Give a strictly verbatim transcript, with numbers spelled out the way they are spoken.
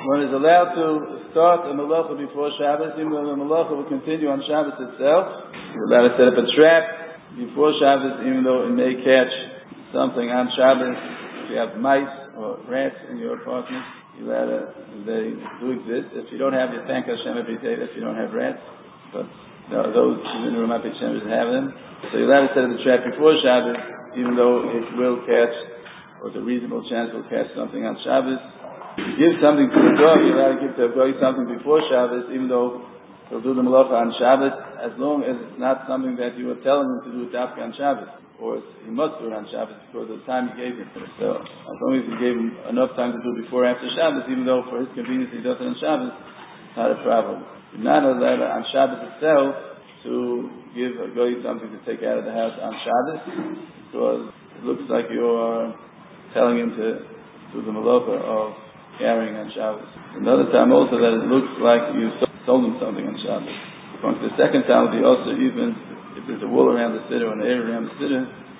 one is allowed to start a malacha before Shabbos, even though the malacha will continue on Shabbos itself. You're allowed to set up a trap before Shabbos, even though it may catch something on Shabbos. If you have mice or rats in your apartment, you're allowed to, they do exist. If you don't have, you thank Hashem every day that you don't have rats. But no, those in the Ramat Beit Shemesh have them. So you're allowed to set up the trap before Shabbos, even though it will catch, or there's a reasonable chance it will catch something on Shabbos. You give something to the dog, you're allowed to give to a guy something before Shabbos, even though he'll do the malacha on Shabbos, as long as it's not something that you were telling him to do dafka on Shabbos, or he must do it on Shabbos because of the time you gave him. So, as long as you gave him enough time to do it before or after Shabbos, even though for his convenience he does it on Shabbos, not a problem. You're not allowed on Shabbos itself to give a guy something to take out of the house on Shabbos, because it looks like you're telling him to do the malacha of carrying on Shabbos. Another time also that it looks like you sold him something on Shabbos. According to the second time, it would be also even if there's a wall around the siddur and an air around the siddur,